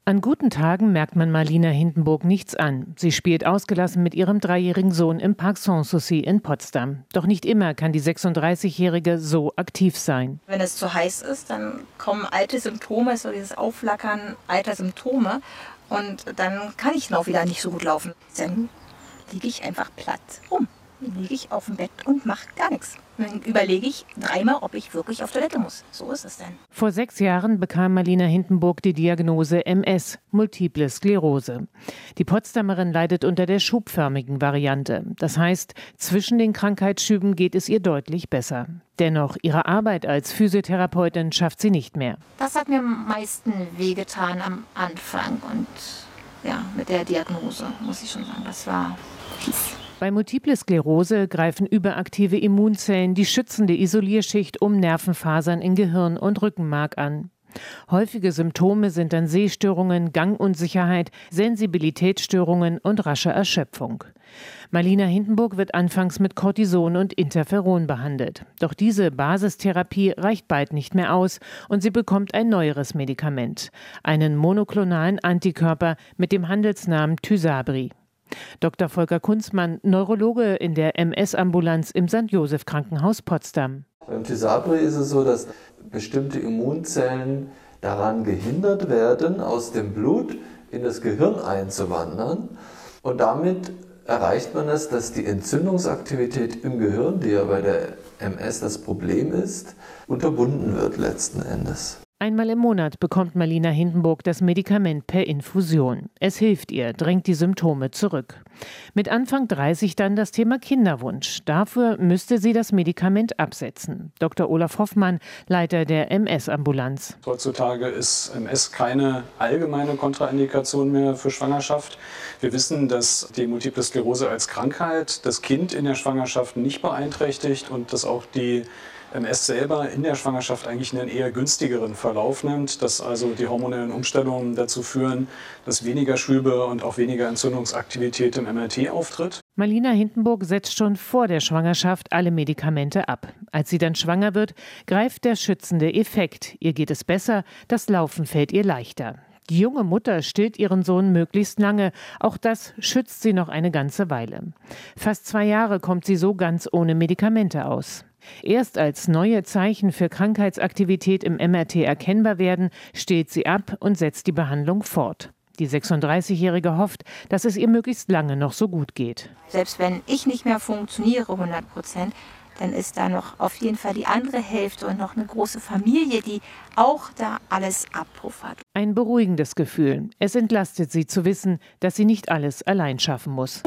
An guten Tagen merkt man Marlina Hindenburg nichts an. Sie spielt ausgelassen mit ihrem 3-jährigen Sohn im Park Sanssouci in Potsdam. Doch nicht immer kann die 36-Jährige so aktiv sein. Wenn es zu heiß ist, dann kommen alte Symptome, so dieses Aufflackern alter Symptome. Und dann kann ich noch wieder nicht so gut laufen. Dann liege ich einfach platt rum. Dann liege ich auf dem Bett und mache gar nichts. Dann überlege ich dreimal, ob ich wirklich auf Toilette muss. So ist es denn. Vor 6 Jahren bekam Marlina Hindenburg die Diagnose MS, Multiple Sklerose. Die Potsdamerin leidet unter der schubförmigen Variante. Das heißt, zwischen den Krankheitsschüben geht es ihr deutlich besser. Dennoch, ihre Arbeit als Physiotherapeutin schafft sie nicht mehr. Das hat mir am meisten wehgetan am Anfang. Und ja, mit der Diagnose, muss ich schon sagen, das war fies. Bei Multiple Sklerose greifen überaktive Immunzellen die schützende Isolierschicht um Nervenfasern in Gehirn und Rückenmark an. Häufige Symptome sind dann Sehstörungen, Gangunsicherheit, Sensibilitätsstörungen und rasche Erschöpfung. Marlina Hindenburg wird anfangs mit Cortison und Interferon behandelt. Doch diese Basistherapie reicht bald nicht mehr aus und sie bekommt ein neueres Medikament, einen monoklonalen Antikörper mit dem Handelsnamen Tysabri. Dr. Volker Kunzmann, Neurologe in der MS-Ambulanz im St. Joseph Krankenhaus Potsdam. Beim Tysabri ist es so, dass bestimmte Immunzellen daran gehindert werden, aus dem Blut in das Gehirn einzuwandern. Und damit erreicht man es, dass die Entzündungsaktivität im Gehirn, die ja bei der MS das Problem ist, unterbunden wird letzten Endes. Einmal im Monat bekommt Marlina Hindenburg das Medikament per Infusion. Es hilft ihr, drängt die Symptome zurück. Mit Anfang 30 dann das Thema Kinderwunsch. Dafür müsste sie das Medikament absetzen. Dr. Olaf Hoffmann, Leiter der MS-Ambulanz. Heutzutage ist MS keine allgemeine Kontraindikation mehr für Schwangerschaft. Wir wissen, dass die Multiple Sklerose als Krankheit das Kind in der Schwangerschaft nicht beeinträchtigt und dass auch die MS selber in der Schwangerschaft eigentlich einen eher günstigeren Verlauf nimmt, dass also die hormonellen Umstellungen dazu führen, dass weniger Schübe und auch weniger Entzündungsaktivität im MRT auftritt. Marlina Hindenburg setzt schon vor der Schwangerschaft alle Medikamente ab. Als sie dann schwanger wird, greift der schützende Effekt. Ihr geht es besser, das Laufen fällt ihr leichter. Die junge Mutter stillt ihren Sohn möglichst lange. Auch das schützt sie noch eine ganze Weile. Fast 2 Jahre kommt sie so ganz ohne Medikamente aus. Erst als neue Zeichen für Krankheitsaktivität im MRT erkennbar werden, stillt sie ab und setzt die Behandlung fort. Die 36-Jährige hofft, dass es ihr möglichst lange noch so gut geht. Selbst wenn ich nicht mehr funktioniere 100%, dann ist da noch auf jeden Fall die andere Hälfte und noch eine große Familie, die auch da alles abpuffert. Ein beruhigendes Gefühl. Es entlastet sie zu wissen, dass sie nicht alles allein schaffen muss.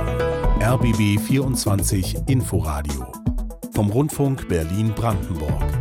RBB 24 Inforadio vom Rundfunk Berlin-Brandenburg.